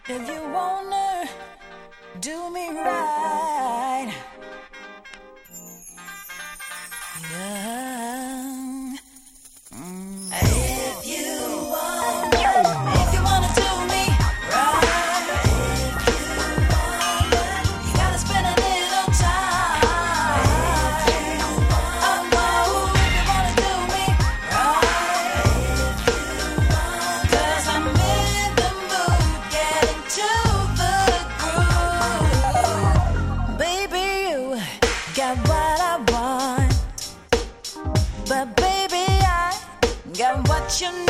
If you wanna do me right, yeah. If you wanna do me right, you gotta spend a little time. Oh no, if you wanna do me right, 'cause I'm in the mood, getting to the groove. Baby, you got what I want, but baby, I got what you need.